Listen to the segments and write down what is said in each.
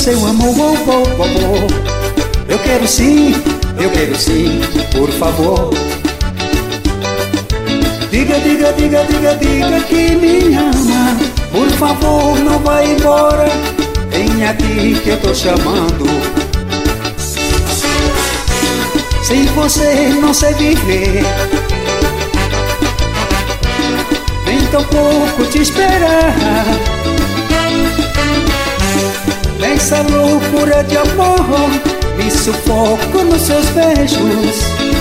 seu amor, oh, oh, oh, oh. Eu quero sim, por favor. Diga, diga, diga, diga, diga que me ama. Por favor, não vai embora. Vem aqui que eu tô chamando. Sem você não sei viver, nem tão pouco te esperar. Nessa loucura de amor, me sufoco nos seus beijos.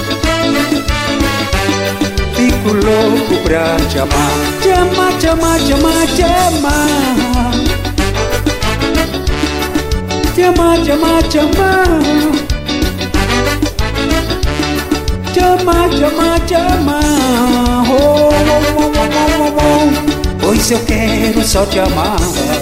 Fico louco pra te amar, te amar, te amar, te amar, te amar. Te amar, te amar, te amar. Te amar, te amar, te amar. Oh, oh, oh, oh, oh, oh. Pois eu quero só te amar.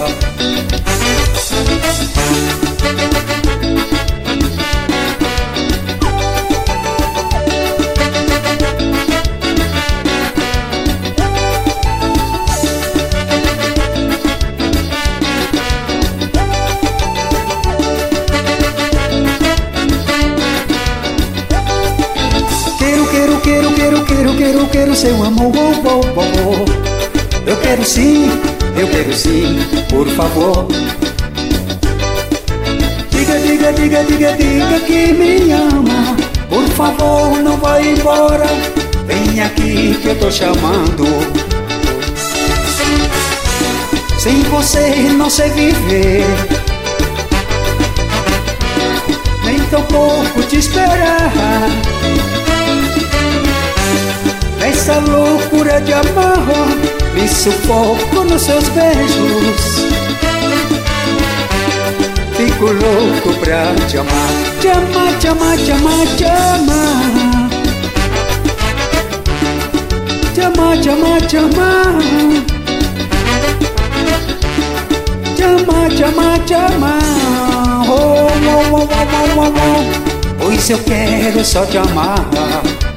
Quero seu amor, oh, oh, oh, oh. Eu quero sim, por favor. Diga, diga, diga, diga, diga que me ama. Por favor, não vai embora. Vem aqui que eu tô chamando. Sem você não sei viver, nem tão pouco te esperar. Nessa loucura de amor, me sufoco nos seus beijos. Fico louco pra te amar, te amar, te amar, te amar, te amar. Te amar, te amar, te amar. Te amar, te amar, te amar. Oh, oh, oh, oh, oh, oh, oh. Pois eu quero só te amar.